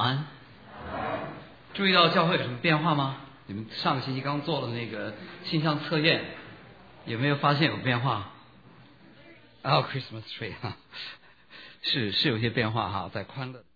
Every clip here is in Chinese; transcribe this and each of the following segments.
安。注意到教会有什么变化吗？你们上个星期刚做了那个性向测验，有没有发现有变化？Christmas tree 哈，是有些变化哈，在欢乐。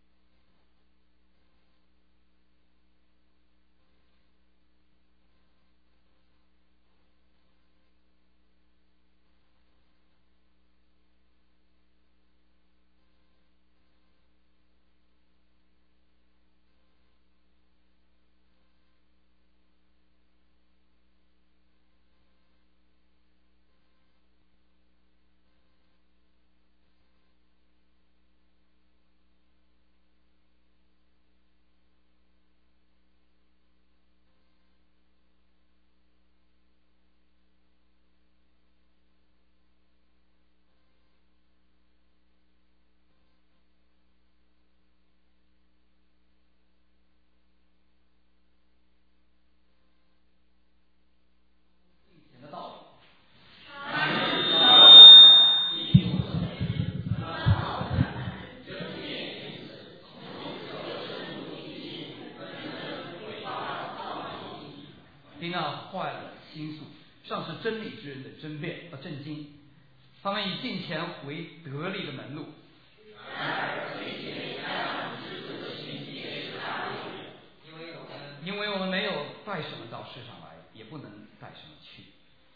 听了坏了心术，上是真理之人的震惊，他们以金钱为得利的门路，因为我们没有带什么到世上来，也不能带什么去。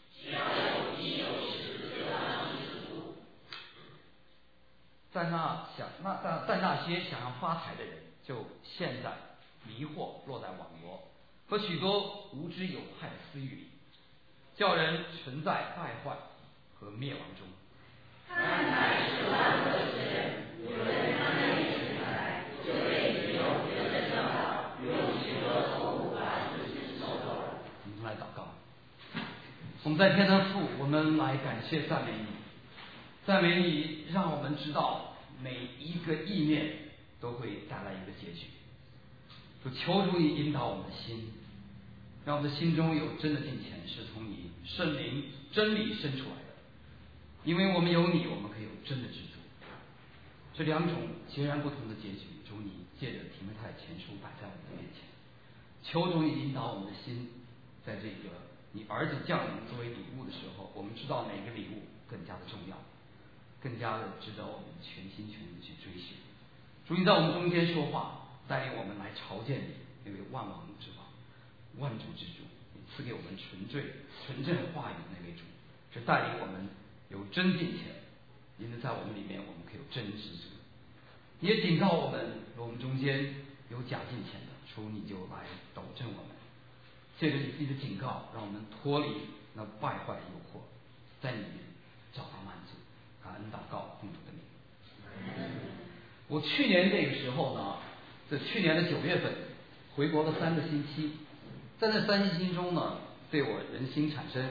但那些想要发财的人，就陷在迷惑落在网罗和许多无知有害的私欲里，叫人存在败坏和灭亡中。看来是万恶之人，有人他们也存在，就被引诱得着教导，用许多错误把自己受够了。我们来祷告。我们在天的父，我们来感谢赞美你，赞美你让我们知道每一个意念都会带来一个结局。就求主你引导我们的心，让我们的心中有真的金钱是从你圣灵真理生出来的，因为我们有你，我们可以有真的知足。这两种截然不同的结局，主你借着提摩太前书摆在我们的面前，求主你引导我们的心，在这个你儿子降临作为礼物的时候，我们知道哪个礼物更加的重要，更加的值得我们全心全意去追寻。主你在我们中间说话，带领我们来朝见你，那位万王之王，万主之主，你赐给我们纯正话语的那位主，是带领我们有真金钱，因为在我们里面我们可以有真知足。你也警告我们，我们中间有假金钱的，主你就来导正我们，借着你自己的警告，让我们脱离那败坏诱惑，在里面找到满足。感恩祷告，奉主的名。我去年这个时候呢，在去年的9月份回国了3个星期，在那3星期中呢，对我人心产生，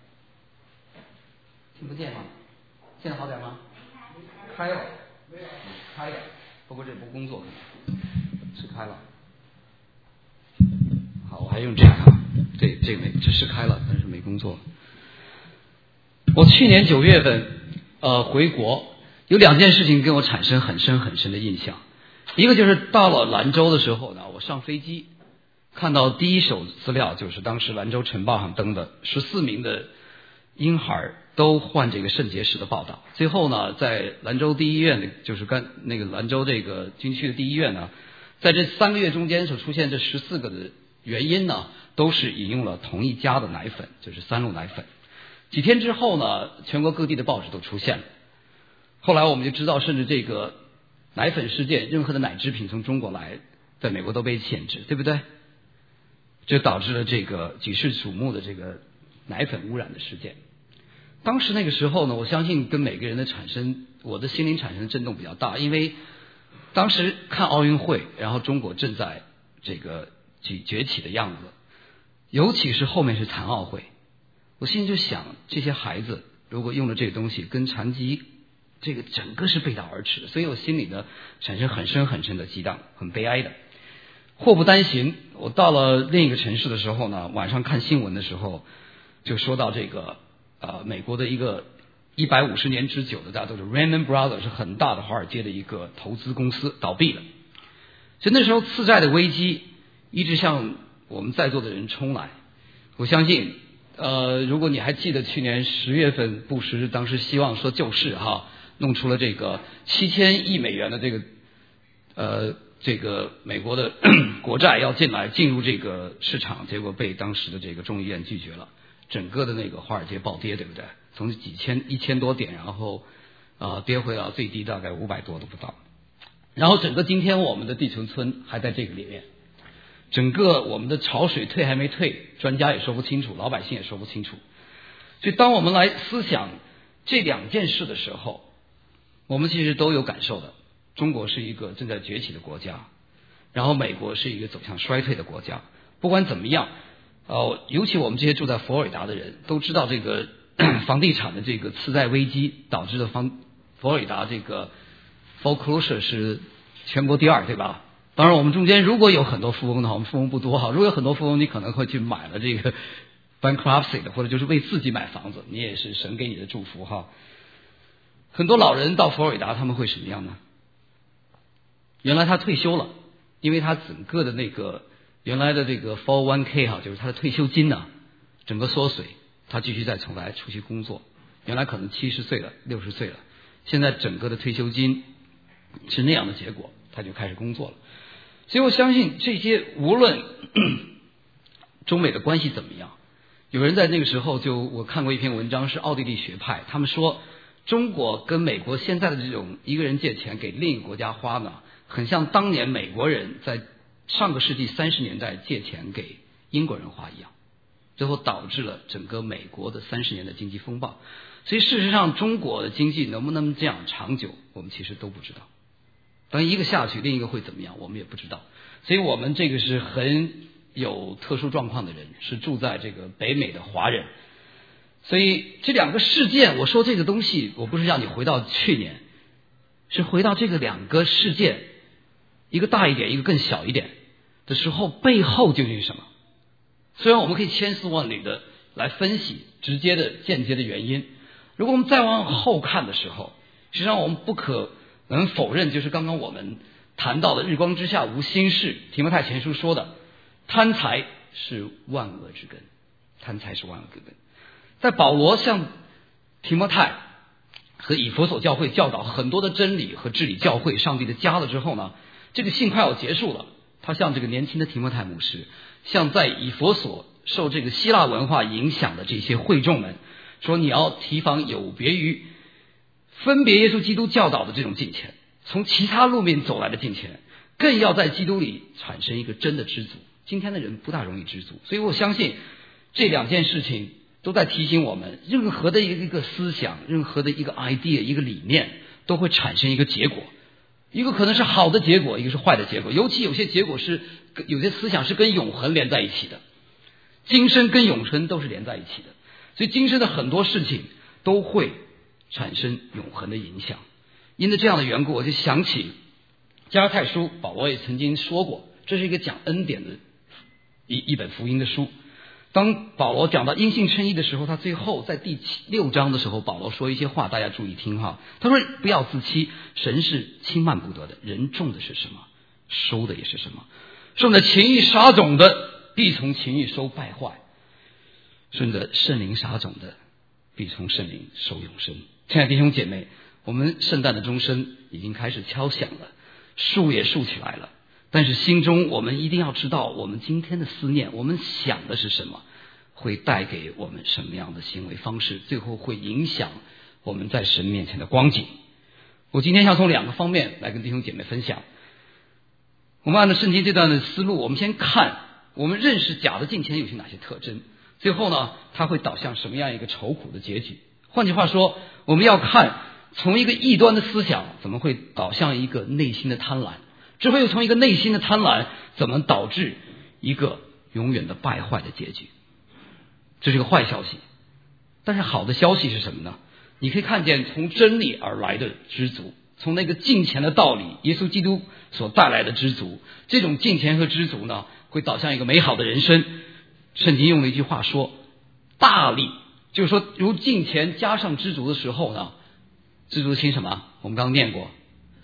听不见吗？现在好点吗？开了，开了，不过这不工作是开了。好，我还用这个，这个没，这是开了，但是没工作。我去年9月份回国，有2件事情给我产生很深很深的印象。一个就是到了兰州的时候呢，我上飞机看到第一手资料，就是当时兰州晨报上登的14名的婴孩都患这个肾结石的报道。最后呢，在兰州第一医院，就是那个兰州这个军区的第一医院呢，在这3个月中间所出现这14个的原因呢，都是引用了同一家的奶粉，就是3鹿奶粉。几天之后呢，全国各地的报纸都出现了。后来我们就知道，甚至这个奶粉事件，任何的奶制品从中国来，在美国都被限制，对不对？这导致了这个举世瞩目的这个奶粉污染的事件。当时那个时候呢，我相信跟每个人的我的心灵产生的震动比较大，因为当时看奥运会，然后中国正在这个崛起的样子，尤其是后面是残奥会，我心里就想，这些孩子如果用了这个东西，跟残疾这个整个是背道而驰的，所以我心里呢产生很深很深的激荡，很悲哀的。祸不单行，我到了另一个城市的时候呢，晚上看新闻的时候就说到这个美国的一个150年之久的，大家都是 Lehman Brothers， 是很大的华尔街的一个投资公司倒闭了。 所以那时候次贷的危机一直向我们在座的人冲来。我相信如果你还记得去年10月份布什当时希望说救市弄出了这个7000亿美元的这个美国的国债要进入这个市场，结果被当时的这个众议院拒绝了，整个的那个华尔街暴跌，对不对？从1000多点，然后跌回到最低大概500多都不到。然后整个今天我们的地存村还在这个里面，整个我们的潮水退还没退，专家也说不清楚，老百姓也说不清楚。所以当我们来思想这两件事的时候，我们其实都有感受的。中国是一个正在崛起的国家，然后美国是一个走向衰退的国家。不管怎么样，尤其我们这些住在佛罗里达的人都知道，这个房地产的这个次贷危机导致的佛罗里达这个 foreclosure 是全国第2，对吧？当然我们中间如果有很多富翁的话，我们富翁不多如果有很多富翁，你可能会去买了这个 bankruptcy 的，或者就是为自己买房子，你也是神给你的祝福很多老人到佛罗里达他们会什么样呢？原来他退休了，因为他整个的那个原来的这个 401k 就是他的退休金整个缩水，他继续再重来出去工作。原来可能70岁了60岁了，现在整个的退休金是那样的结果，他就开始工作了。所以我相信这些无论中美的关系怎么样，有人在那个时候我看过一篇文章，是奥地利学派，他们说中国跟美国现在的这种一个人借钱给另一个国家花呢，很像当年美国人在上个世纪30年代借钱给英国人花一样，最后导致了整个美国的30年的经济风暴。所以事实上中国的经济能不能这样长久，我们其实都不知道。当一个下去，另一个会怎么样，我们也不知道。所以我们这个是很有特殊状况的人，是住在这个北美的华人。所以这两个事件，我说这个东西，我不是让你回到去年，是回到这个两个事件，一个大一点，一个更小一点的时候，背后究竟是什么？虽然我们可以千丝万缕的来分析直接的间接的原因，如果我们再往后看的时候，实际上我们不可能否认，就是刚刚我们谈到的日光之下无新事，提摩太前书说的，贪财是万恶之根，贪财是万恶之根。在保罗向提摩太和以弗所教会教导很多的真理和治理教会上帝的家了之后呢，这个信快要结束了，他向这个年轻的提摩太牧师，向在以弗所受这个希腊文化影响的这些会众们说，你要提防有别于分别耶稣基督教导的这种敬虔，从其他路面走来的敬虔，更要在基督里产生一个真的知足。今天的人不大容易知足，所以我相信这两件事情都在提醒我们，任何的一个思想，任何的一个 idea， 一个理念都会产生一个结果，一个可能是好的结果，一个是坏的结果。尤其有些结果是有些思想是跟永恒连在一起的，今生跟永生都是连在一起的，所以今生的很多事情都会产生永恒的影响。因为这样的缘故，我就想起加拉太书，保罗也曾经说过，这是一个讲恩典的一本福音的书。当保罗讲到因信称义的时候，他最后在第6章的时候，保罗说一些话，大家注意听他说不要自欺，神是轻慢不得的，人种的是什么，收的也是什么。顺着情欲撒种的，必从情欲收败坏；顺着圣灵撒种的，必从圣灵收永生。亲爱的弟兄姐妹，我们圣诞的钟声已经开始敲响了，树也竖起来了，但是心中我们一定要知道，我们今天的思念，我们想的是什么，会带给我们什么样的行为方式，最后会影响我们在神面前的光景。我今天想从2个方面来跟弟兄姐妹分享。我们按照圣经这段的思路，我们先看我们认识假的敬虔有些哪些特征，最后呢，它会导向什么样一个愁苦的结局。换句话说，我们要看从一个异端的思想怎么会导向一个内心的贪婪，之后又从一个内心的贪婪怎么导致一个永远的败坏的结局。这是个坏消息。但是好的消息是什么呢？你可以看见从真理而来的知足，从那个敬虔的道理，耶稣基督所带来的知足，这种敬虔和知足呢，会导向一个美好的人生。圣经用了一句话说，大利，就是说如敬虔加上知足的时候呢，知足的心什么？我们刚刚念过，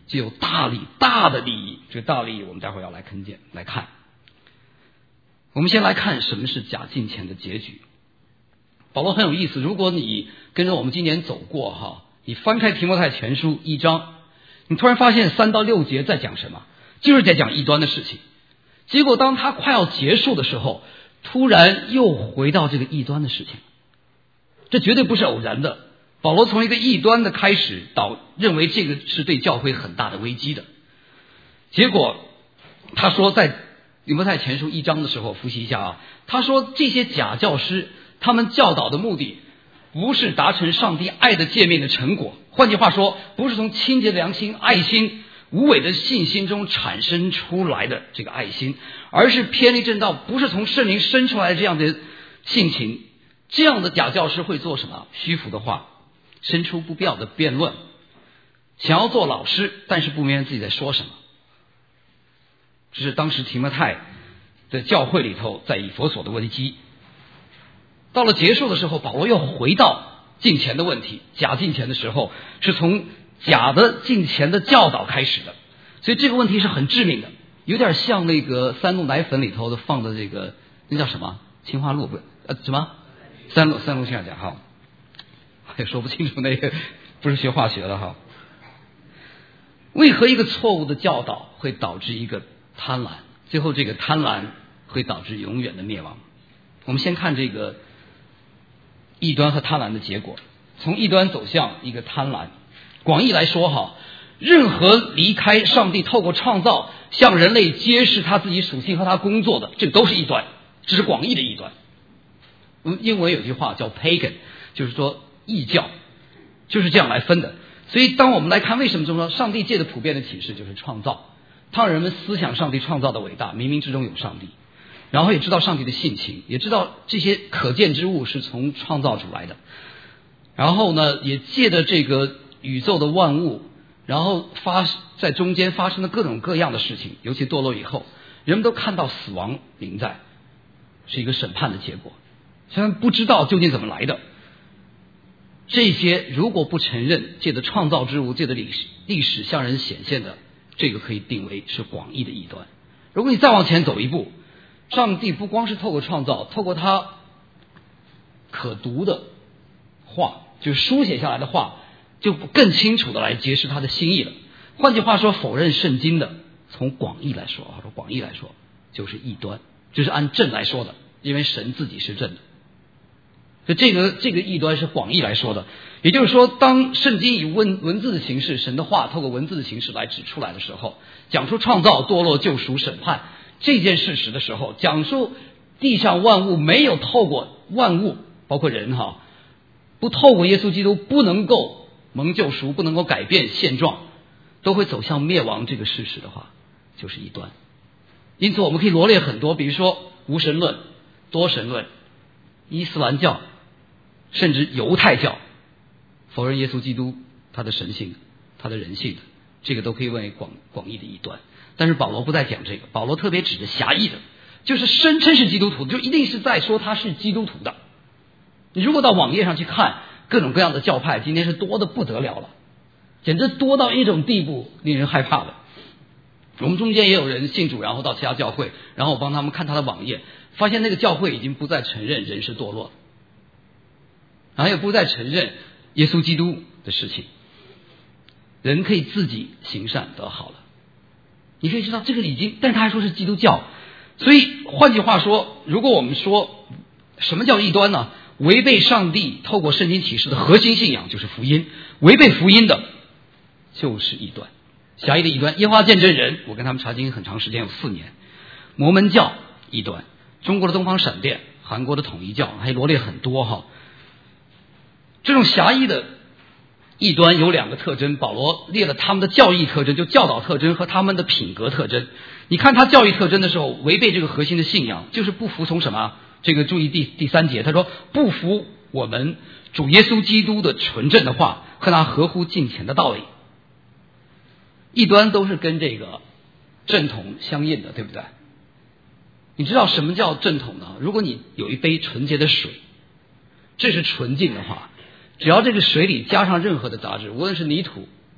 就有大的利益。这个大利益我们待会儿要来看。我们先来看什么是假敬虔的结局。保罗很有意思，如果你跟着我们今年走过你翻开提摩太前书1章，你突然发现3到6节在讲什么，就是在讲异端的事情。结果当他快要结束的时候，突然又回到这个异端的事情。这绝对不是偶然的。保罗从一个异端的开始，认为这个是对教会很大的危机的。结果他说，在提摩太前书1章的时候，复习一下他说这些假教师，他们教导的目的不是达成上帝爱的诫命的成果，换句话说，不是从清洁的良心、爱心、无伪的信心中产生出来的这个爱心，而是偏离正道，不是从圣灵生出来的这样的性情。这样的假教师会做什么？虚浮的话，生出不必要的辩论，想要做老师，但是不明白自己在说什么。这是当时提摩太的教会里头在以弗所的危机。到了结束的时候，保罗又回到敬虔的问题。假敬虔的时候是从假的敬虔的教导开始的，所以这个问题是很致命的，有点像那个三鹿奶粉里头的放的这个那叫什么青花露什么三鹿青花甲也说不清楚，那个不是学化学的为何一个错误的教导会导致一个贪婪，最后这个贪婪会导致永远的灭亡？我们先看这个异端和贪婪的结果。从异端走向一个贪婪，广义来说任何离开上帝透过创造向人类揭示他自己属性和他工作的，这个都是异端，这是广义的异端。英文有句话叫 pagan， 就是说异教，就是这样来分的。所以当我们来看为什么说上帝界的普遍的启示就是创造，他让人们思想上帝创造的伟大，冥冥之中有上帝，然后也知道上帝的性情，也知道这些可见之物是从创造主来的，然后呢也借着这个宇宙的万物，然后在中间发生了各种各样的事情，尤其堕落以后，人们都看到死亡临在，是一个审判的结果，虽然不知道究竟怎么来的。这些如果不承认借着创造之物，借着历史向人显现的，这个可以定为是广义的异端。如果你再往前走一步，上帝不光是透过创造，透过他可读的话，就是书写下来的话，就更清楚的来揭示他的心意了。换句话说，否认圣经的，从广义来说就是异端，就是按正来说的，因为神自己是正的。所以这个异端是广义来说的，也就是说，当圣经以文字的形式，神的话透过文字的形式来指出来的时候，讲出创造、堕落、救赎、审判这件事实的时候，讲述地上万物没有透过万物，包括人不透过耶稣基督不能够蒙救赎，不能够改变现状，都会走向灭亡这个事实的话，就是异端。因此我们可以罗列很多，比如说无神论、多神论、伊斯兰教，甚至犹太教否认耶稣基督他的神性、他的人性的，这个都可以为广义的异端。但是保罗不再讲这个，保罗特别指的狭义的，就是声称是基督徒，就一定是在说他是基督徒的。你如果到网页上去看各种各样的教派，今天是多的不得了了，简直多到一种地步令人害怕的。我们中间也有人信主，然后到其他教会，然后我帮他们看他的网页，发现那个教会已经不再承认人是堕落，然后也不再承认耶稣基督的事情，人可以自己行善得好了。你可以知道这个已经，但是他还说是基督教。所以换句话说，如果我们说什么叫异端呢？违背上帝透过圣经启示的核心信仰就是福音，违背福音的就是异端。狭义的异端，耶和华见证人，我跟他们查经很长时间，有4年。摩门教异端，中国的东方闪电，韩国的统一教，还罗列很多这种狭义的异端有2个特征，保罗列了他们的教义特征，就教导特征和他们的品格特征。你看他教义特征的时候，违背这个核心的信仰，就是不服从什么？这个注意第3节，他说不服我们主耶稣基督的纯正的话和那合乎敬虔的道理。异端都是跟这个正统相应的，对不对？你知道什么叫正统呢？如果你有一杯纯洁的水，这是纯净的话，只要这个水里加上任何的杂质，无论是泥土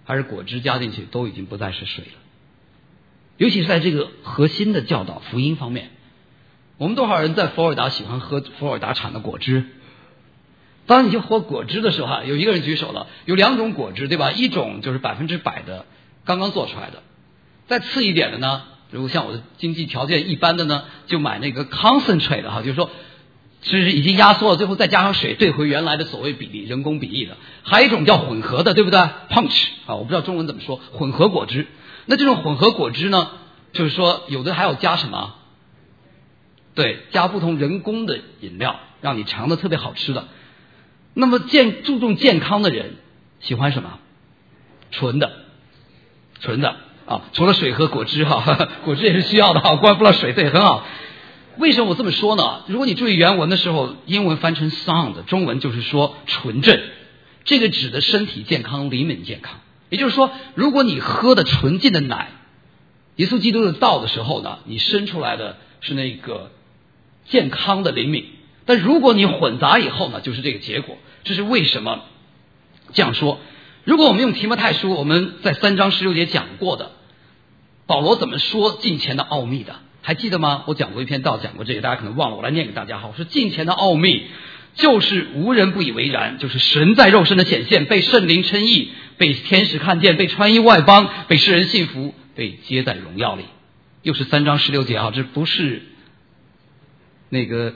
还是果汁加进去，都已经不再是水了。尤其是在这个核心的教导福音方面，我们多少人在佛罗里达喜欢喝佛罗里达产的果汁？当你去喝果汁的时候有一个人举手了，有2种果汁，对吧？一种就是100%的刚刚做出来的，再次一点的呢，如果像我的经济条件一般的呢，就买那个 concentrate 的就是说是已经压缩了，最后再加上水兑回原来的所谓比例，人工比例的。还有一种叫混合的，对不对 ？punch 我不知道中文怎么说，混合果汁。那这种混合果汁呢，就是说有的还要加什么？对，加不同人工的饮料，让你尝的特别好吃的。那么注重健康的人喜欢什么？纯的除了水和果汁果汁也是需要的关不了水，对，很好。为什么我这么说呢？如果你注意原文的时候，英文翻成 sound， 中文就是说纯正，这个指的身体健康、灵敏健康。也就是说，如果你喝的纯净的奶，耶稣基督的道的时候呢，你生出来的是那个健康的灵敏。但如果你混杂以后呢，就是这个结果。这是为什么这样说？如果我们用提摩太书，我们在3章16节讲过的，保罗怎么说敬虔的奥秘的？还记得吗？我讲过一篇道，讲过这个，大家可能忘了，我来念给大家。我说敬虔的奥秘就是无人不以为然，就是神在肉身的显现，被圣灵称义，被天使看见，被传于外邦，被世人信服，被接在荣耀里。又是3章16节这不是那个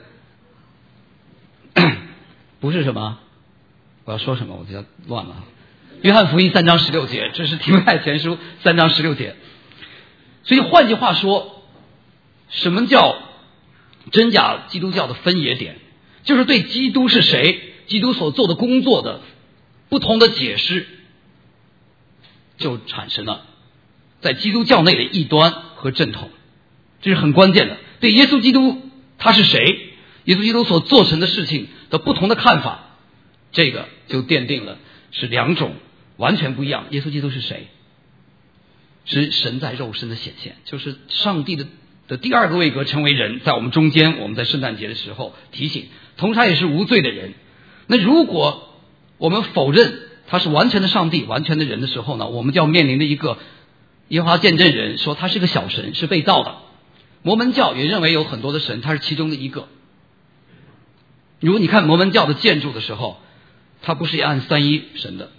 不是什么？我要说什么？我就要乱了。约翰福音3章16节，这是提摩太前书3章16节。所以换句话说，什么叫真假基督教的分野点？就是对基督是谁，基督所做的工作的不同的解释，就产生了在基督教内的异端和正统。这是很关键的。对耶稣基督他是谁，耶稣基督所做成的事情的不同的看法，这个就奠定了是2种完全不一样。耶稣基督是谁？是神在肉身的显现，就是上帝的第2个位格成为人，在我们中间。我们在圣诞节的时候提醒，同时他也是无罪的人。那如果我们否认他是完全的上帝、完全的人的时候呢，我们就要面临的一个耶和华见证人说他是个小神，是被造的。摩门教也认为有很多的神，他是其中的一个。如果你看摩门教的建筑的时候，他不是按三一神的，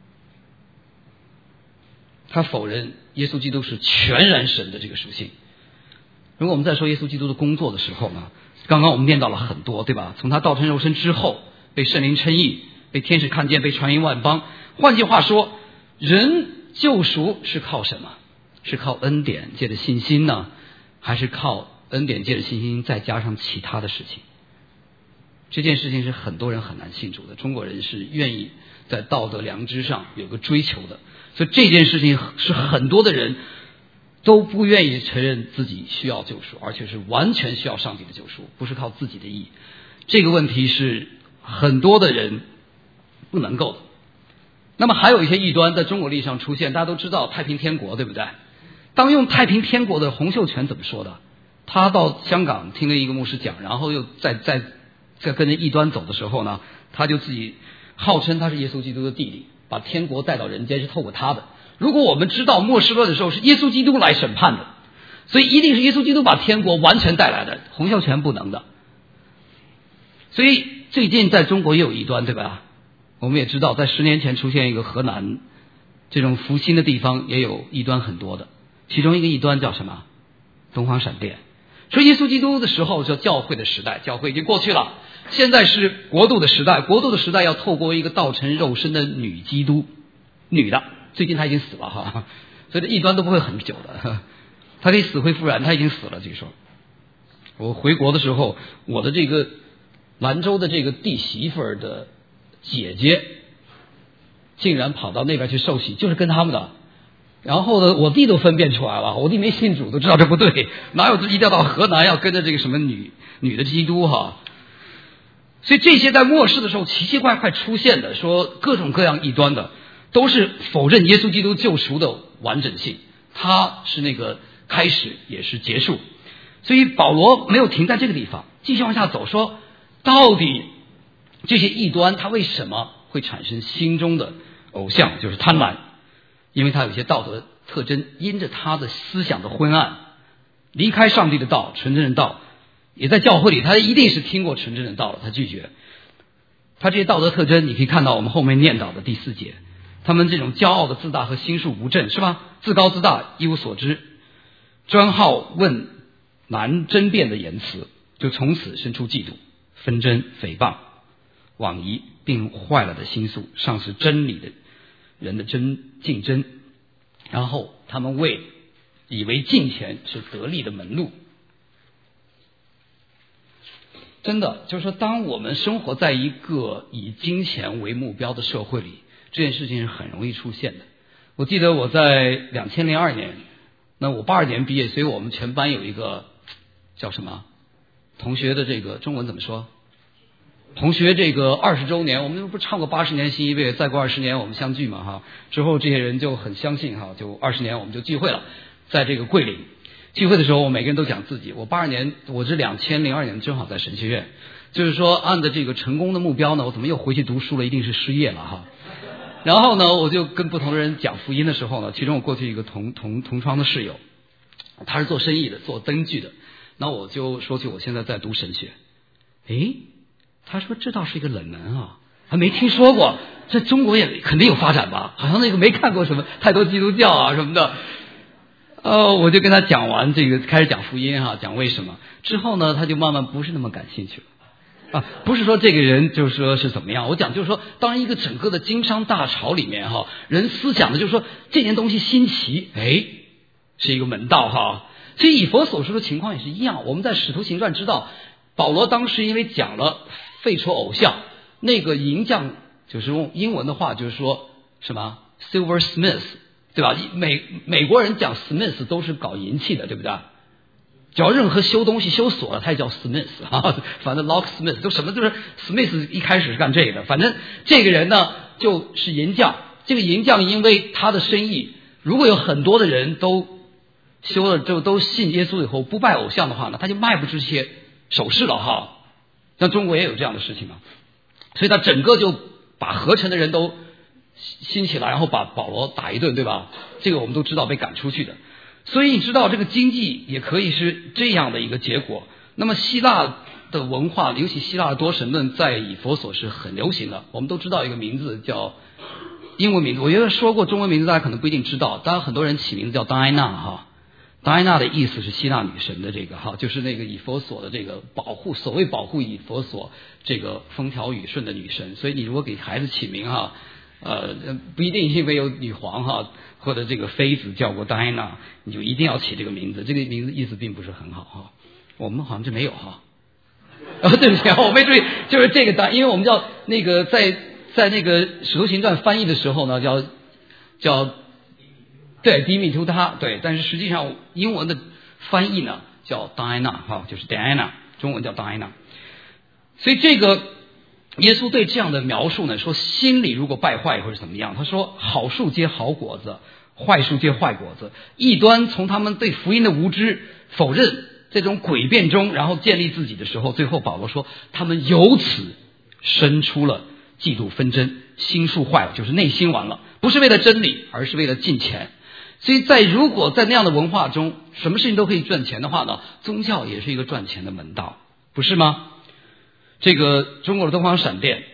他否认耶稣基督是全然神的这个属性。如果我们在说耶稣基督的工作的时候呢，刚刚我们念到了很多，对吧？从他道成肉身之后，被圣灵称义，被天使看见，被传于万邦。换句话说，人救赎是靠什么？是靠恩典借着信心呢，还是靠恩典借着信心再加上其他的事情？这件事情是很多人很难信主的。中国人是愿意在道德良知上有个追求的，所以这件事情是很多的人都不愿意承认自己需要救赎，而且是完全需要上帝的救赎，不是靠自己的义。这个问题是很多的人不能够的。那么还有一些异端在中国历史上出现，大家都知道太平天国，对不对？当用太平天国的洪秀全怎么说的？他到香港听了一个牧师讲，然后又在跟着异端走的时候呢，他就自己号称他是耶稣基督的弟弟，把天国带到人间是透过他的。如果我们知道末世论的时候是耶稣基督来审判的，所以一定是耶稣基督把天国完全带来的，洪秀全不能的。所以最近在中国也有异端，对吧？我们也知道在10年前出现一个河南这种福兴的地方也有异端很多的，其中一个异端叫什么？东方闪电。说耶稣基督的时候叫教会的时代，教会已经过去了，现在是国度的时代，国度的时代要透过一个道成肉身的女基督，女的，最近她已经死了哈，所以这异端都不会很久的，她可以死灰复燃，她已经死了。据说我回国的时候，我的这个兰州的这个弟媳妇儿的姐姐竟然跑到那边去受洗，就是跟他们的。然后呢，我弟都分辨出来了，我弟没信主都知道这不对，哪有一定要到河南要跟着这个什么女的基督哈？所以这些在末世的时候奇奇怪怪出现的，说各种各样异端的，都是否认耶稣基督救赎的完整性，他是那个开始也是结束。所以保罗没有停在这个地方，继续往下走，说到底这些异端它为什么会产生心中的偶像，就是贪婪。 因为他有一些道德特征，因着他的思想的昏暗，离开上帝的道，纯正的道，也在教会里，他一定是听过纯正的道，他拒绝。他这些道德特征，你可以看到我们后面念到的第4节，他们这种骄傲的自大和心术不正，是吧？自高自大，一无所知，专好问难争辩的言辞，就从此生出嫉妒、纷争、诽谤、妄疑，并坏了的心术，丧失真理的人的竞争。然后他们以为金钱是得利的门路。真的就是说，当我们生活在一个以金钱为目标的社会里，这件事情是很容易出现的。我记得我在2002年，那我82年毕业，所以我们全班有一个叫什么同学的这个中文怎么说？同学这个20周年，我们不唱过80年新一辈，再过20年我们相聚嘛哈。之后这些人就很相信哈，就20年我们就聚会了，在这个桂林。聚会的时候，我每个人都讲自己。我82年，我是2002年正好在神学院，就是说按着这个成功的目标呢，我怎么又回去读书了？一定是失业了哈。然后呢，我就跟不同的人讲福音的时候呢，其中我过去一个同窗的室友，他是做生意的，做灯具的。那我就说起我现在在读神学。诶，他说这倒是一个冷门啊，还没听说过，在中国也肯定有发展吧？好像那个没看过什么太多基督教啊什么的。我就跟他讲完这个，开始讲福音哈，讲为什么之后呢，他就慢慢不是那么感兴趣了啊。不是说这个人就是说是怎么样，我讲就是说，当一个整个的经商大潮里面哈，人思想的就是说这件东西新奇，是一个门道哈。所以以佛所说的情况也是一样。我们在使徒行传知道，保罗当时因为讲了废除偶像，那个银匠就是用英文的话就是说什么 silversmith。对吧？美国人讲 Smith 都是搞银器的，对不对？只要任何修东西修锁了，他也叫 Smith 啊。反正 locksmith 都什么就是 Smith 一开始是干这个的。反正这个人呢就是银匠。这个银匠因为他的生意，如果有很多的人都修了之后都信耶稣以后不拜偶像的话呢，他就卖不出这些首饰了哈。像中国也有这样的事情嘛。所以他整个就把合成的人都兴起来，然后把保罗打一顿，对吧？这个我们都知道，被赶出去的。所以你知道这个经济也可以是这样的一个结果。那么希腊的文化，尤其希腊的多神论在以弗所是很流行的。我们都知道一个名字叫英文名字，我觉得说过中文名字大家可能不一定知道。当然很多人起名字叫戴安娜哈，戴安娜的意思是希腊女神的这个哈，就是那个以弗所的这个所谓保护以弗所这个风调雨顺的女神。所以你如果给孩子起名哈，不一定因为有女皇哈或者这个妃子叫过戴安娜，你就一定要起这个名字。这个名字意思并不是很好哈，我们好像就没有哈。对不起，我没注意，就是这个因为我们叫那个在那个《使徒行传》翻译的时候呢，叫对迪米图他对，但是实际上英文的翻译呢叫戴安娜哈，就是 Diana， 中文叫戴安娜。所以这个耶稣对这样的描述呢，说心里如果败坏会是怎么样？他说好树结好果子，坏树结坏果子。异端从他们对福音的无知、否认这种诡辩中，然后建立自己的时候，最后保罗说他们由此生出了嫉妒纷争，心术坏了，就是内心完了，不是为了真理，而是为了金钱。所以如果在那样的文化中，什么事情都可以赚钱的话呢，宗教也是一个赚钱的门道，不是吗？这个中国的东方闪电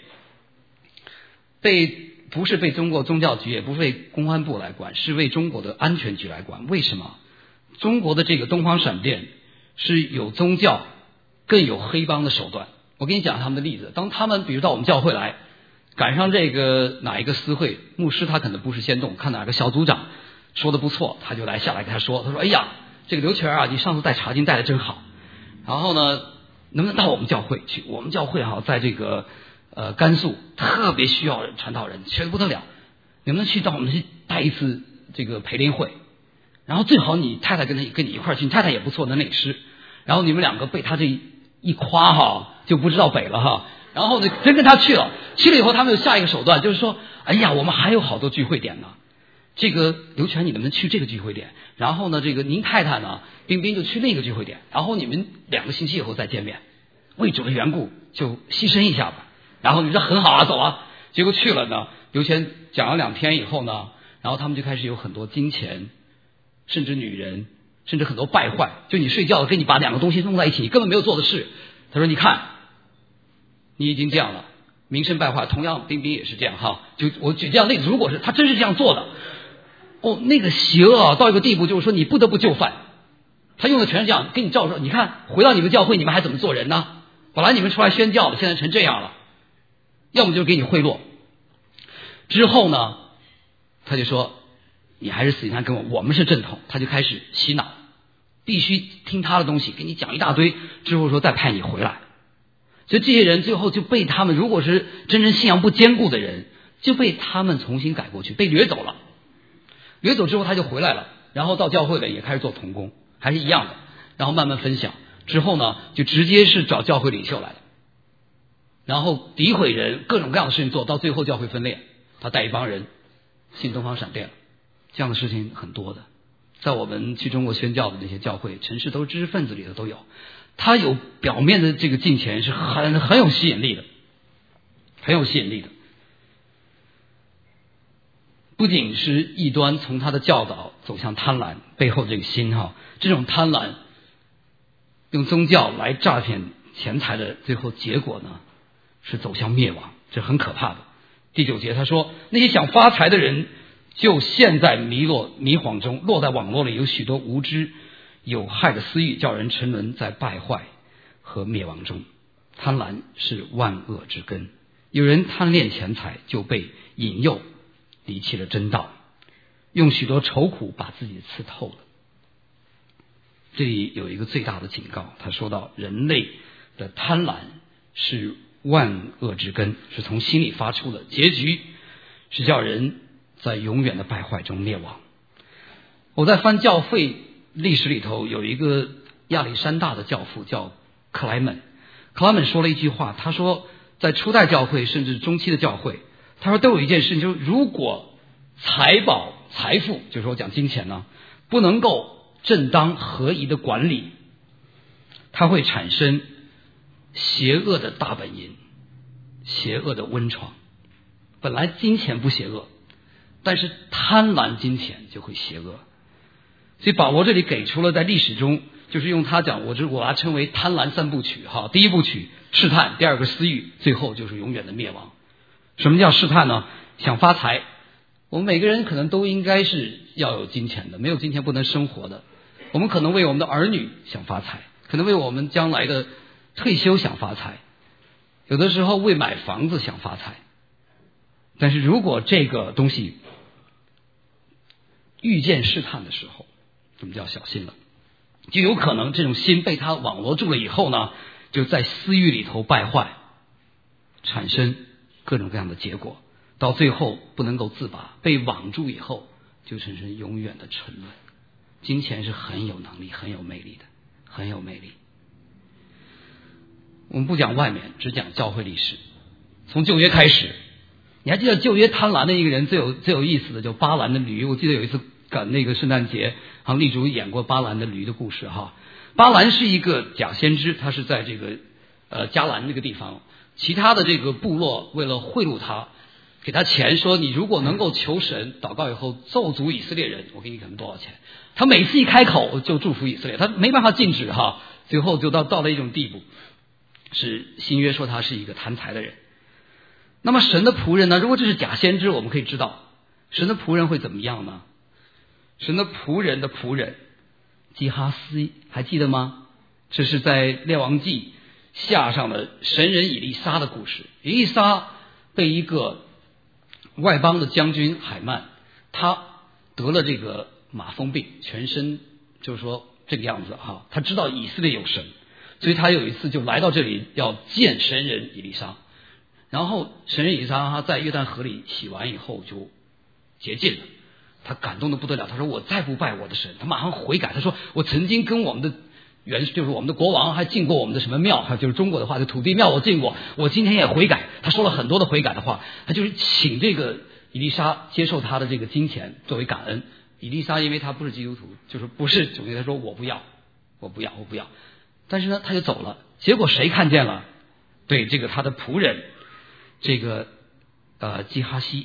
不是被中国宗教局，也不是被公安部来管，是为中国的安全局来管。为什么？中国的这个东方闪电是有宗教更有黑帮的手段。我给你讲他们的例子。当他们比如到我们教会来，赶上这个哪一个私会牧师，他可能不是先动，看哪个小组长说的不错，他就下来跟他说，哎呀，这个刘全啊，你上次带查经带的真好，然后呢能不能到我们教会去？我们教会在这个甘肃特别需要传道人，缺得不得了，能不能去到我们去带一次这个培灵会？然后最好你太太跟你一块儿去，你太太也不错，能领诗，然后你们两个被他这一夸就不知道北了然后呢真跟他去了以后，他们有下一个手段，就是说，哎呀，我们还有好多聚会点呢。这个刘全你能不能去这个聚会点？然后呢，这个您太太呢，冰冰就去那个聚会点，然后你们2个星期以后再见面，为主的缘故就牺牲一下吧。然后你说很好啊，走啊。结果去了呢，刘全讲了2天以后呢， 然后他们就开始有很多金钱，甚至女人，甚至很多败坏，就你睡觉跟你把两个东西弄在一起，你根本没有做的事。他说你看你已经这样了，名声败坏。同样冰冰也是这样哈，就我举这样例子，如果是他真是这样做的，那个邪恶啊到一个地步，就是说你不得不就范。他用的全是这样跟你照说，你看回到你们教会你们还怎么做人呢？本来你们出来宣教的，现在成这样了，要么就给你贿赂。之后呢他就说你还是死心塌跟我们是正统。他就开始洗脑，必须听他的东西，给你讲一大堆，之后说再派你回来。所以这些人最后就被他们，如果是真正信仰不坚固的人，就被他们重新改过去，被掠走了。掠走之后他就回来了，然后到教会了也开始做同工，还是一样的，然后慢慢分享。之后呢就直接是找教会领袖来了，然后诋毁人，各种各样的事情做，到最后教会分裂，他带一帮人信东方闪电了。这样的事情很多的，在我们去中国宣教的那些教会城市都是知识分子里的都有。他有表面的这个金钱是很有吸引力的，很有吸引力的。不仅是异端从他的教导走向贪婪，背后这个心这种贪婪用宗教来诈骗钱财的最后结果呢是走向灭亡，这很可怕的。第9节他说，那些想发财的人就陷在迷惘中，落在网络里，有许多无知有害的私欲，叫人沉沦在败坏和灭亡中。贪婪是万恶之根，有人贪恋钱财，就被引诱离弃了真道，用许多愁苦把自己刺透了。这里有一个最大的警告，他说到人类的贪婪是万恶之根，是从心里发出的，结局是叫人在永远的败坏中灭亡。我在翻教会历史里头，有一个亚历山大的教父叫克莱门说了一句话，他说在初代教会甚至中期的教会，他说都有一件事情，就是如果财富就是说讲金钱呢不能够正当合宜的管理，它会产生邪恶的大本营，邪恶的温床。本来金钱不邪恶，但是贪婪金钱就会邪恶。所以保罗这里给出了在历史中，就是用他讲，我把它称为贪婪3部曲第一部曲试探，第二个私欲，最后就是永远的灭亡。什么叫试探呢？想发财，我们每个人可能都应该是要有金钱的，没有金钱不能生活的。我们可能为我们的儿女想发财，可能为我们将来的退休想发财，有的时候为买房子想发财。但是如果这个东西遇见试探的时候，我们就要小心了，就有可能这种心被他网罗住了以后呢，就在私欲里头败坏，产生各种各样的结果，到最后不能够自拔，被网住以后就产生永远的沉沦。金钱是很有能力很有魅力的，很有魅力。我们不讲外面，只讲教会历史。从旧约开始，你还记得旧约贪婪的一个人最有意思的，就巴兰的驴。我记得有一次赶那个圣诞节，丽竹演过巴兰的驴的故事巴兰是一个假先知，他是在这个迦兰那个地方，其他的这个部落为了贿赂他，给他钱，说你如果能够求神祷告以后咒诅以色列人，我给你可能多少钱。他每次一开口就祝福以色列，他没办法禁止最后就到了一种地步，是新约说他是一个贪财的人。那么神的仆人呢，如果这是假先知，我们可以知道神的仆人会怎么样呢？神的仆人的仆人基哈斯还记得吗？这是在列王记下上的神人以利沙的故事。以利沙被一个外邦的将军海曼，他得了这个马蜂病，全身就是说这个样子他知道以色列有神，所以他有一次就来到这里要见神人以利沙。然后神人以利沙他在约旦河里洗完以后就洁净了，他感动的不得了，他说我再不拜我的神。他马上悔改，他说我曾经跟我们的就是我们的国王还进过我们的什么庙，就是中国的话就土地庙我进过，我今天也悔改。他说了很多的悔改的话，他就是请这个以利沙接受他的这个金钱作为感恩。以利沙因为他不是基督徒，就是不是主义，他说我不要。但是呢他就走了，结果谁看见了？对，这个他的仆人这个基哈西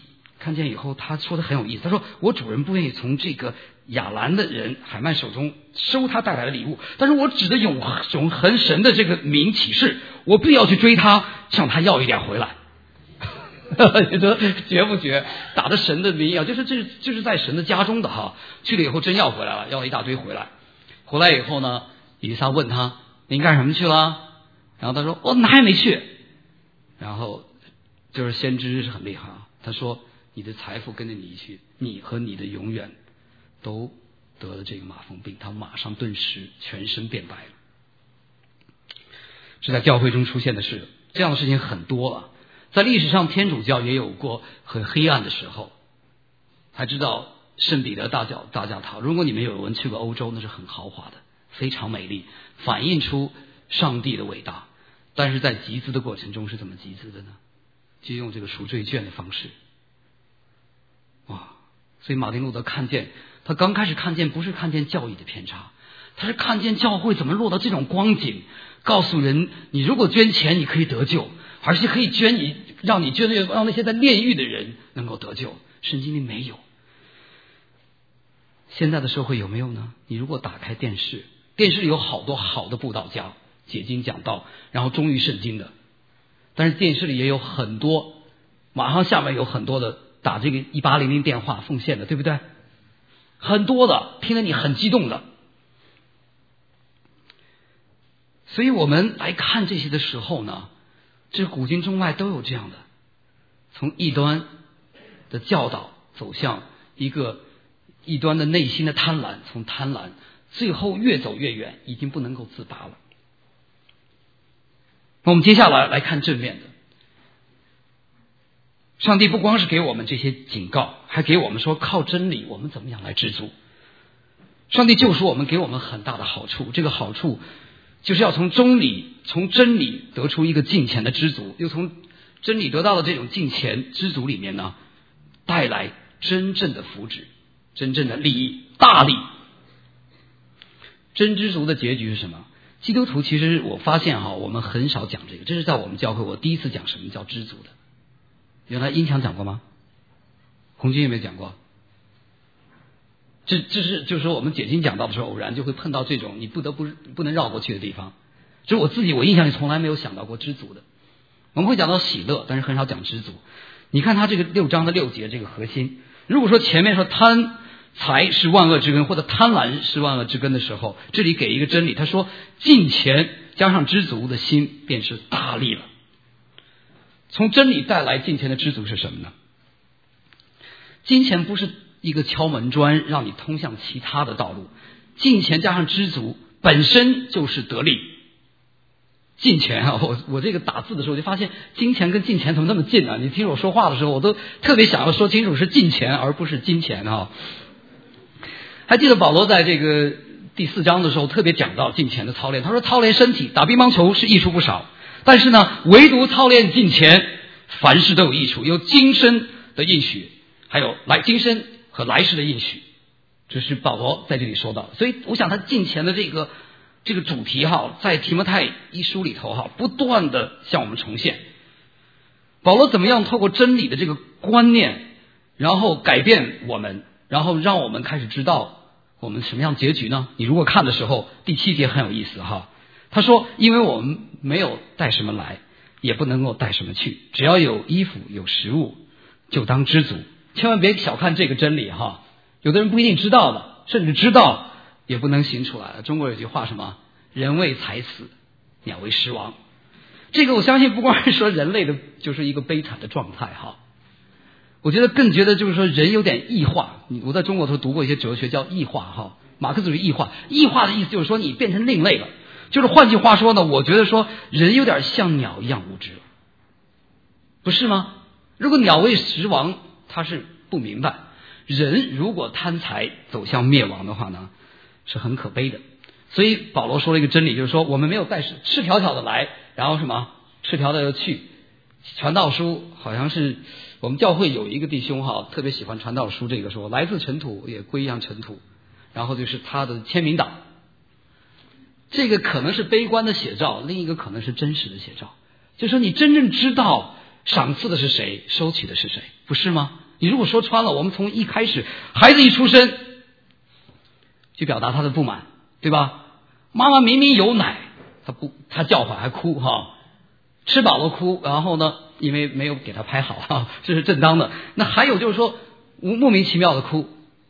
看见以后，他说的很有意思。他说：“我主人不愿意从这个亚兰的人海曼手中收他带来的礼物，但是我指着永恒神的这个名起誓，我必要去追他，向他要一点回来。”你说绝不绝？打着神的名啊，就是在神的家中的哈。去了以后真要回来了，要了一大堆回来。回来以后呢，以利撒问他：“您干什么去了？”然后他说：“我哪也没去。”然后就是先知是很厉害啊，他说：“你的财富跟着你一去，你和你的永远都得了这个麻风病。”他马上顿时全身变白了。是在教会中出现的事，这样的事情很多了。在历史上，天主教也有过很黑暗的时候。还知道圣彼得大教堂，如果你们有人去过欧洲，那是很豪华的，非常美丽，反映出上帝的伟大。但是在集资的过程中是怎么集资的呢？就用这个赎罪券的方式。哇！所以马丁路德看见，他刚开始看见不是看见教义的偏差，他是看见教会怎么落到这种光景，告诉人你如果捐钱你可以得救，而且可以让你捐让那些在炼狱的人能够得救。圣经里没有。现在的社会有没有呢？你如果打开电视里有好多好的布道家解经讲道，然后忠于圣经的，但是电视里也有很多马上下面有很多的打这个1800电话奉献的，对不对？很多的听得你很激动的。所以我们来看这些的时候呢，这古今中外都有这样的，从异端的教导走向一个异端的内心的贪婪，从贪婪最后越走越远，已经不能够自拔了。那我们接下来看正面的。上帝不光是给我们这些警告，还给我们说靠真理我们怎么样来知足。上帝救赎我们，给我们很大的好处，这个好处就是要从真理得出一个敬虔的知足，又从真理得到的这种敬虔知足里面呢，带来真正的福祉，真正的利益，大利。真知足的结局是什么？基督徒其实我发现我们很少讲这个，这是在我们教会我第一次讲什么叫知足的。原来音强讲过吗？红军有没有讲过？就是说我们解经讲到的时候，偶然就会碰到这种你不能绕过去的地方。所以我印象里从来没有想到过知足的。我们会讲到喜乐，但是很少讲知足。你看他这个6章的6节这个核心，如果说前面说贪财是万恶之根，或者贪婪是万恶之根的时候，这里给一个真理，他说敬虔加上知足的心便是大利了。从真理带来敬虔的知足是什么呢？金钱不是一个敲门砖让你通向其他的道路，敬虔加上知足本身就是得利。敬虔我这个打字的时候就发现金钱跟敬虔怎么那么近啊？你听我说话的时候我都特别想要说清楚是敬虔而不是金钱还记得保罗在这个第4章的时候特别讲到敬虔的操练，他说操练身体打乒乓球是益处不少，但是呢唯独操练敬虔凡事都有益处，有今生的应许，还有今生和来世的应许，这是保罗在这里说到的。所以我想他敬虔的这个主题在提摩太一书里头不断的向我们重现。保罗怎么样透过真理的这个观念，然后改变我们，然后让我们开始知道我们什么样结局呢？你如果看的时候，第7节很有意思他说因为我们没有带什么来，也不能够带什么去，只要有衣服有食物就当知足。千万别小看这个真理有的人不一定知道的，甚至知道也不能行出来了。中国有句话什么？人为财死，鸟为食亡。这个我相信不光是说人类的就是一个悲惨的状态我觉得更觉得就是说人有点异化。我在中国都读过一些哲学叫异化马克思主义异化。异化的意思就是说你变成另类了，就是换句话说呢，我觉得说人有点像鸟一样无知了，不是吗？如果鸟为食亡他是不明白，人如果贪财走向灭亡的话呢，是很可悲的。所以保罗说了一个真理，就是说我们没有带赤条条的来，然后什么赤条的去。传道书好像是我们教会有一个弟兄特别喜欢传道书，这个说来自尘土也归向尘土，然后就是他的签名档。这个可能是悲观的写照，另一个可能是真实的写照，就是说你真正知道赏赐的是谁，收取的是谁，不是吗？ 你如果说穿了，我们从一开始孩子一出生就表达他的不满，对吧？妈妈明明有奶，他叫唤还哭哈，吃饱了哭，然后呢因为没有给他拍好哈，这是正当的。那还有就是说莫名其妙的哭。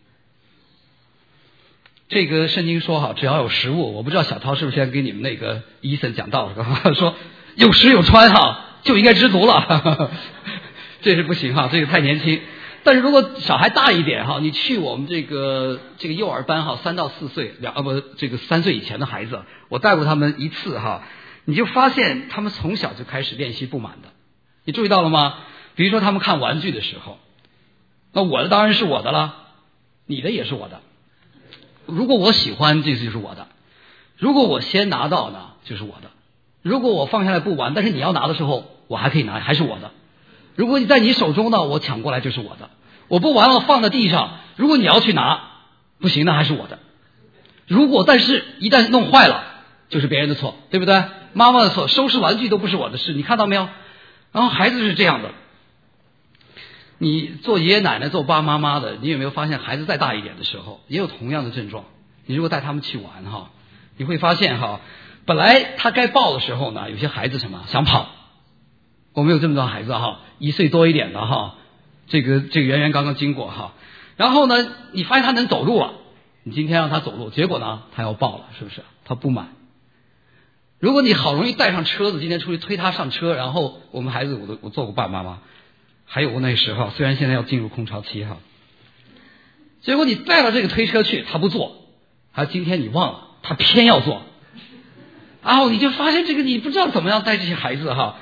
这个圣经说哈，只要有食物，我不知道小涛是不是现在给你们那个医生讲道了，说有食有穿哈就应该知足了，这是不行哈，这个太年轻。但是如果小孩大一点哈，你去我们这个幼儿班哈，3到4岁3岁以前的孩子，我带过他们一次哈，你就发现他们从小就开始练习不满的。你注意到了吗？比如说他们看玩具的时候，那我的当然是我的了，你的也是我的。如果我喜欢，这就是我的；如果我先拿到呢，就是我的；如果我放下来不玩，但是你要拿的时候，我还可以拿，还是我的。如果你在你手中呢，我抢过来就是我的。我不玩了，放在地上，如果你要去拿，不行，那还是我的。但是一旦弄坏了，就是别人的错，对不对？妈妈的错，收拾玩具都不是我的事，你看到没有？然后孩子是这样的。你做爷爷奶奶做爸爸妈妈的，你有没有发现孩子再大一点的时候也有同样的症状？你如果带他们去玩哈，你会发现哈，本来他该抱的时候呢，有些孩子想跑。我们有这么多孩子哈，1岁多一点的哈，这个圆圆刚刚经过哈，然后呢你发现他能走路了，你今天让他走路，结果呢他要抱了，是不是？他不满。如果你好容易带上车子，今天出去推他上车，然后我们孩子我做过爸爸妈妈，还有那时候，虽然现在要进入空巢期哈，结果你带了这个推车去，他不坐，还今天你忘了，他偏要坐，然后你就发现你不知道怎么样带这些孩子哈。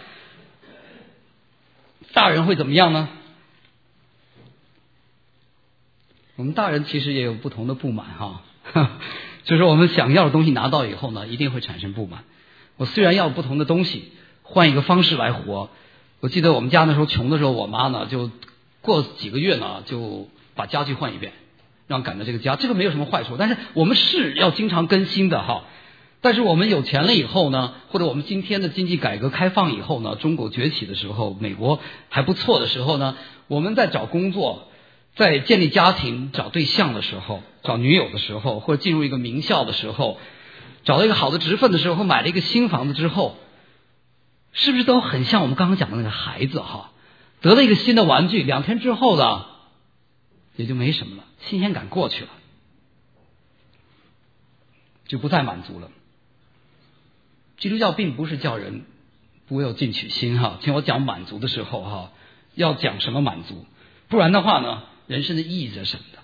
大人会怎么样呢？我们大人其实也有不同的不满哈，就是我们想要的东西拿到以后呢，一定会产生不满。我虽然要不同的东西，换一个方式来活。我记得我们家那时候穷的时候，我妈呢就过几个月呢就把家具换一遍，让赶到这个家，这个没有什么坏处，但是我们是要经常更新的哈。但是我们有钱了以后呢，或者我们今天的经济改革开放以后呢，中国崛起的时候，美国还不错的时候呢，我们在找工作，在建立家庭、找对象的时候，找女友的时候，或者进入一个名校的时候，找到一个好的职分的时候，买了一个新房子之后，是不是都很像我们刚刚讲的那个孩子哈？得了一个新的玩具，2天之后呢，也就没什么了，新鲜感过去了，就不再满足了。基督教并不是叫人不要进取心哈，听我讲满足的时候哈，要讲什么满足？不然的话呢，人生的意义是什么的？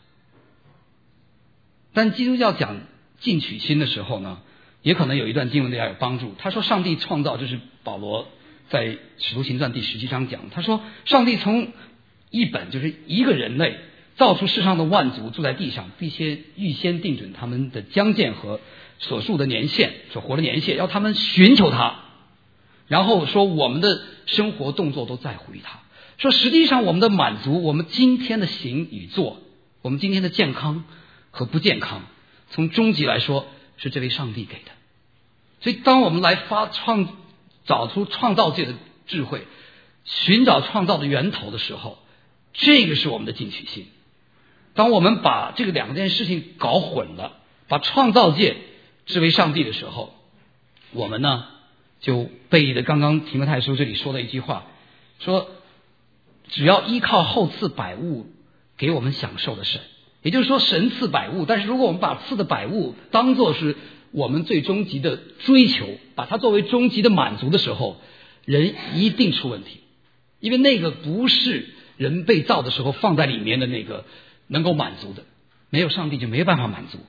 但基督教讲进取心的时候呢，也可能有一段经文对大家有帮助。他说上帝创造，就是保罗在使徒行传第17章讲，他说上帝从就是一个人类造出世上的万族，住在地上，必先预先定准他们的疆界和所述的年限，所活的年限，要他们寻求他，然后说我们的生活动作都在乎于他，说实际上我们的满足，我们今天的行与做，我们今天的健康和不健康，从终极来说是这位上帝给的。所以当我们来找出创造界的智慧，寻找创造的源头的时候，这个是我们的进取心。当我们把这个2件事情搞混了，把创造界视为上帝的时候，我们呢就背的刚刚提摩太书这里说的一句话，说只要依靠后赐百物给我们享受的神，也就是说神赐百物，但是如果我们把赐的百物当作是我们最终极的追求，把它作为终极的满足的时候，人一定出问题，因为那个不是人被造的时候放在里面的那个能够满足的，没有上帝就没办法满足。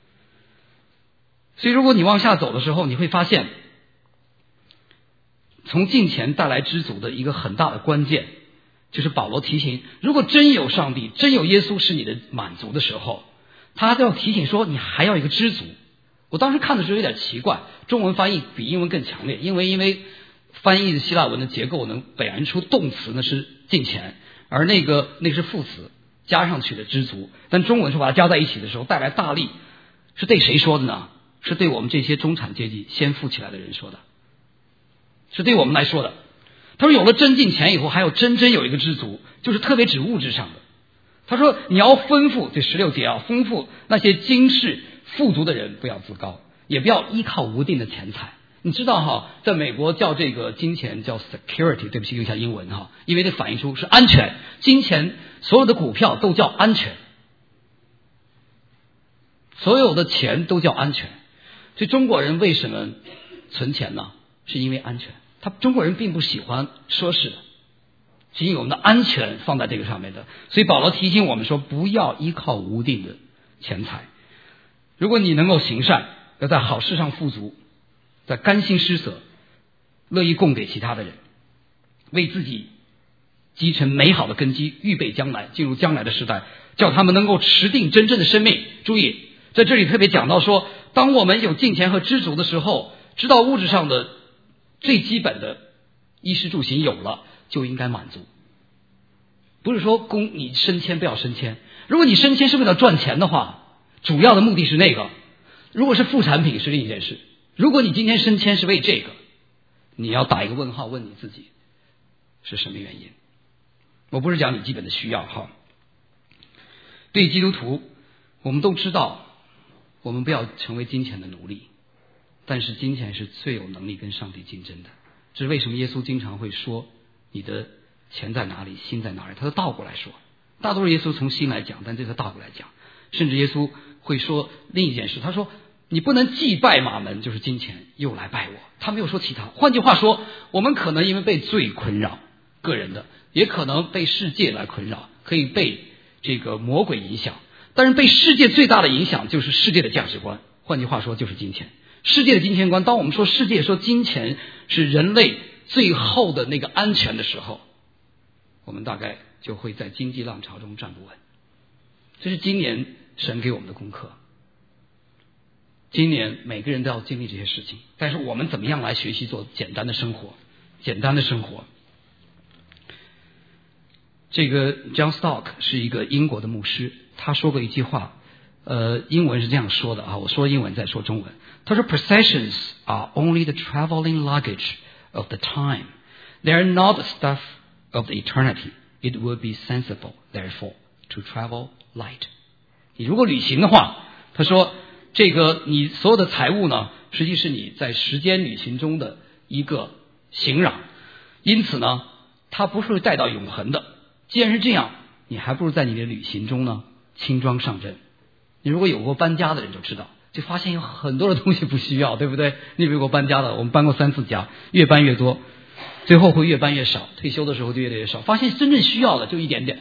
所以如果你往下走的时候，你会发现从金钱带来知足的一个很大的关键，就是保罗提醒，如果真有上帝，真有耶稣是你的满足的时候，他要提醒说你还要一个知足。我当时看的时候有点奇怪，中文翻译比英文更强烈，因为翻译的希腊文的结构能表现出动词呢是金钱，而那个是副词加上去的知足，但中文是把它加在一起的时候带来大力，是对谁说的呢？是对我们这些中产阶级先富起来的人说的，是对我们来说的。他说有了真金钱以后，还有真有一个知足，就是特别指物质上的， 他说你要吩咐，这16节啊，吩咐那些经世富足的人不要自高，也不要依靠无定的钱财。你知道哈，在美国叫这个金钱叫 security， 对不起，用一下英文哈，因为这反映出是安全。金钱所有的股票都叫安全，所有的钱都叫安全。所以中国人为什么存钱呢？是因为安全。中国人并不喜欢奢侈的，是因为我们的安全放在这个上面的。所以保罗提醒我们说，不要依靠无定的钱财。如果你能够行善，要在好事上富足，在甘心施舍，乐意供给其他的人，为自己积成美好的根基，预备将来进入将来的时代，叫他们能够持定真正的生命。注意，在这里特别讲到说，当我们有金钱和知足的时候，知道物质上的最基本的衣食住行有了，就应该满足。不是说供你升迁不要升迁，如果你升迁是为了赚钱的话，主要的目的是那个，如果是副产品是另一件事。如果你今天升迁是为这个，你要打一个问号，问你自己是什么原因。我不是讲你基本的需要哈。对基督徒，我们都知道我们不要成为金钱的奴隶，但是金钱是最有能力跟上帝竞争的。这是为什么耶稣经常会说你的钱在哪里，心在哪里，他都倒过来说。大多数耶稣从心来讲，但这个倒过来讲。甚至耶稣会说另一件事，他说你不能既拜马门，就是金钱，又来拜我。他没有说其他。换句话说，我们可能因为被罪困扰，个人的，也可能被世界来困扰，可以被这个魔鬼影响。但是被世界最大的影响就是世界的价值观，换句话说就是金钱。世界的金钱观，当我们说世界说金钱是人类最后的那个安全的时候，我们大概就会在经济浪潮中站不稳。这是今年神给我们的功课。今年每个人都要经历这些事情，但是我们怎么样来学习做简单的生活？简单的生活。这个 John Stott 是一个英国的牧师，他说过一句话，英文是这样说的啊，我说英文再说中文。他说 Possessions are only the traveling luggage of the time. They are not the stuff of the eternity. It would be sensible, therefore, to travel light. 你如果旅行的话，他说这个你所有的财物呢，实际是你在时间旅行中的一个形壤，因此呢，它不是带到永恒的。既然是这样，你还不如在你的旅行中呢轻装上阵。你如果有过搬家的人就知道，就发现有很多的东西不需要，对不对？你有过搬家的，我们搬过3次家，越搬越多，最后会越搬越少，退休的时候就越来越少，发现真正需要的就一点点。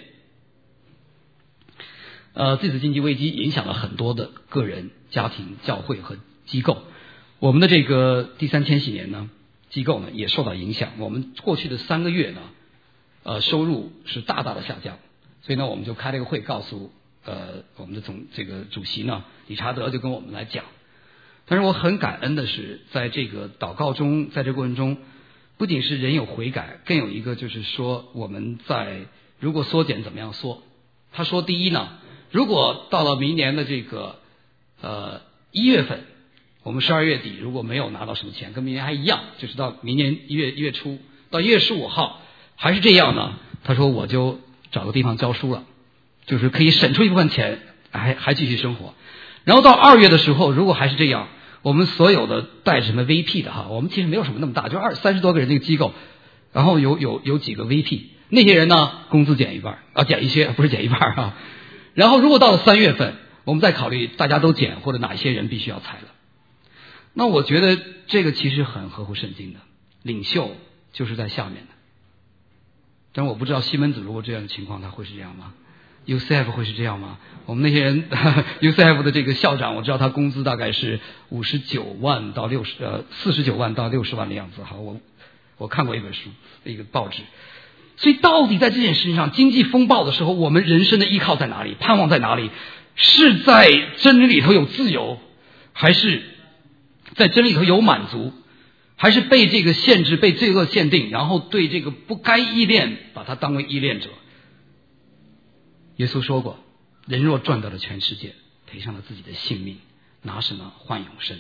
这次经济危机影响了很多的个人、家庭、教会和机构。我们的这个第三千禧年呢，机构呢也受到影响。我们过去的3个月呢，收入是大大的下降，所以呢，我们就开了一个会，告诉我们的这个主席呢，理查德就跟我们来讲。但是我很感恩的是，在这个祷告中，在这个过程中，不仅是人有悔改，更有一个就是说，我们在如果缩减怎么样缩？他说，第一呢，如果到了明年的这个1月份，我们12月底如果没有拿到什么钱，跟明年还一样，就是到明年1月初到1月15号还是这样呢，他说我就找个地方教书了，就是可以省出一部分钱，还继续生活。然后到2月的时候，如果还是这样，我们所有的带什么 VP 的哈，我们其实没有什么那么大，就30多个人这个机构，然后有几个 VP， 那些人呢工资减一半减一些，不是减一半啊。然后如果到了3月份，我们再考虑大家都减，或者哪一些人必须要裁了。那我觉得这个其实很合乎圣经的，领袖就是在下面的。但我不知道西门子如果这样的情况，他会是这样吗？UCF 会是这样吗？我们那些人UCF 的这个校长，我知道他工资大概是59万到49万到60万的样子。好，我看过一本书，一个报纸。所以到底在这件事情上，经济风暴的时候，我们人生的依靠在哪里？盼望在哪里？是在真理里头有自由，还是在真理里头有满足？还是被这个限制，被罪恶限定，然后对这个不该依恋，把它当为依恋者？耶稣说过，人若赚到了全世界，赔上了自己的性命，拿什么换永生？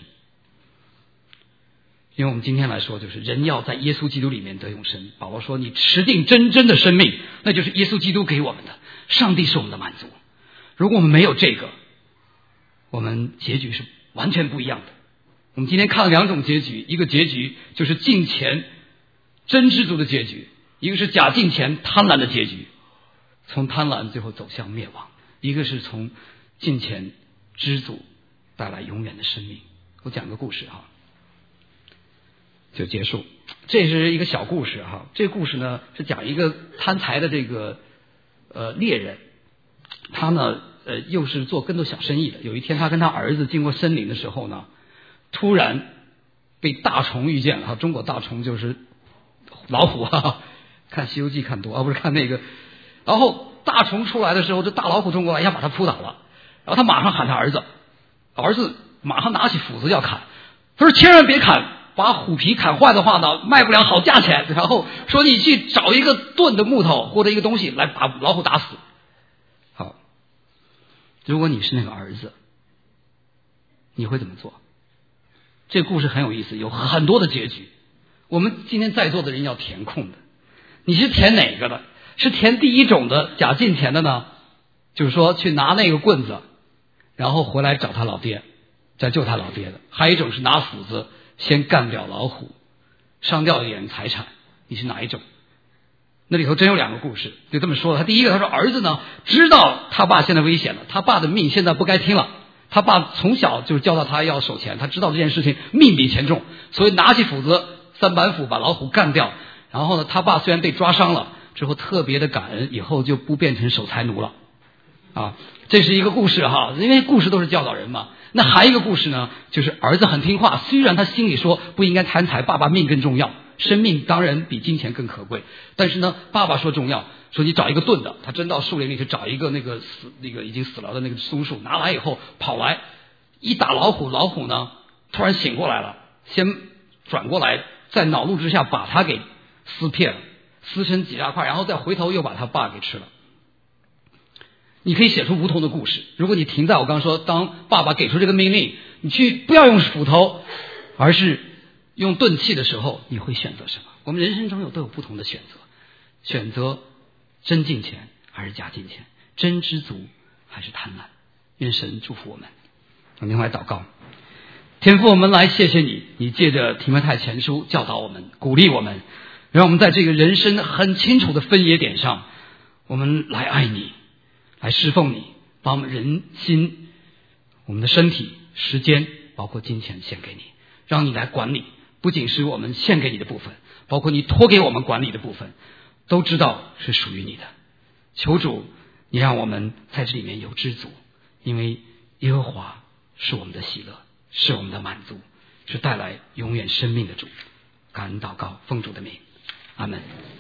因为我们今天来说，就是人要在耶稣基督里面得永生。保罗说，你持定真正的生命，那就是耶稣基督给我们的。 上帝是我们的满足。如果我们没有这个，我们结局是完全不一样的。我们今天看了2种结局，一个结局就是敬虔真知足的结局，一个是假敬虔贪婪的结局，从贪婪最后走向灭亡，一个是从敬虔知足带来永远的生命。我讲个故事哈，就结束。这是一个小故事哈，这个故事呢是讲一个贪财的这个猎人，他呢又是做跟头小生意的。有一天他跟他儿子经过森林的时候呢，突然被大虫遇见了哈。中国大虫就是老虎啊，看西游记看多啊，不是看那个。然后大虫出来的时候，这大老虎冲过来，一下把他扑倒了。然后他马上喊他儿子，儿子马上拿起斧子要砍，他说千万别砍，把虎皮砍坏的话呢，卖不了好价钱。然后说你去找一个钝的木头或者一个东西来把老虎打死。好，如果你是那个儿子，你会怎么做？这个故事很有意思，有很多的结局。我们今天在座的人要填空的，你是填哪个的？是填第一种的假敬虔的呢？就是说去拿那个棍子，然后回来找他老爹，再救他老爹的。还有一种是拿斧子先干掉老虎，伤掉一点财产。你是哪一种？那里头真有2个故事，就这么说的。他第一个，他说儿子呢知道他爸现在危险了，他爸的命现在不该听了。他爸从小就教导他要守钱，他知道这件事情命比钱重，所以拿起斧子3板斧把老虎干掉。然后呢，他爸虽然被抓伤了之后特别的感恩，以后就不变成守财奴了啊。这是一个故事哈，因为故事都是教导人嘛。那还有一个故事呢，就是儿子很听话，虽然他心里说不应该贪财，爸爸命更重要，生命当然比金钱更可贵，但是呢爸爸说重要，说你找一个钝的。他真到树林里去找一个那个已经死了的那个松树，拿来以后跑来一打老虎，老虎呢突然醒过来了，先转过来在恼怒之下把他给撕片了，撕成几大块，然后再回头又把他爸给吃了。你可以写出不同的故事。如果你停在我刚刚说，当爸爸给出这个命令，你去不要用斧头，而是用钝器的时候，你会选择什么？我们人生中都有不同的选择，选择真敬虔还是假敬虔，真知足还是贪婪。愿神祝福我们。我们来祷告。天父，我们来谢谢你，你借着提摩太前书教导我们，鼓励我们，让我们在这个人生很清楚的分野点上，我们来爱你，来侍奉你，把我们人心、我们的身体、时间包括金钱献给你，让你来管理，不仅是我们献给你的部分，包括你托给我们管理的部分，都知道是属于你的。求主你让我们在这里面有知足，因为耶和华是我们的喜乐，是我们的满足，是带来永远生命的主。感恩祷告，奉主的名，阿们。